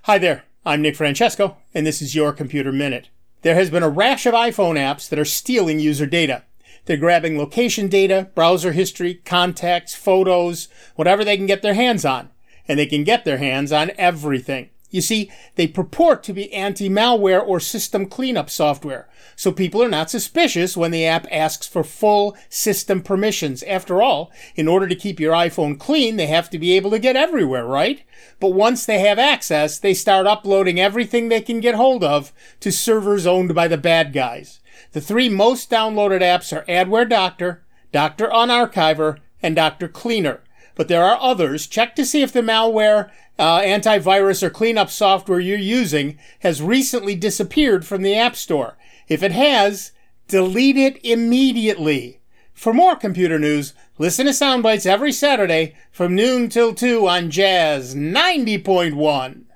Hi there, I'm Nick Francesco, and this is your Computer Minute. There has been a rash of iPhone apps that are stealing user data. They're grabbing location data, browser history, contacts, photos, whatever they can get their hands on. And they can get their hands on everything. You see, they purport to be anti-malware or system cleanup software, so people are not suspicious when the app asks for full system permissions. After all, in order to keep your iPhone clean, they have to be able to get everywhere, right? But once they have access, they start uploading everything they can get hold of to servers owned by the bad guys. The three most downloaded apps are Adware Doctor, Dr. Unarchiver, and Dr. Cleaner. But there are others. Check to see if the malware, antivirus, or cleanup software you're using has recently disappeared from the App Store. If it has, delete it immediately. For more computer news, listen to Soundbites every Saturday from noon till 2 on Jazz 90.1.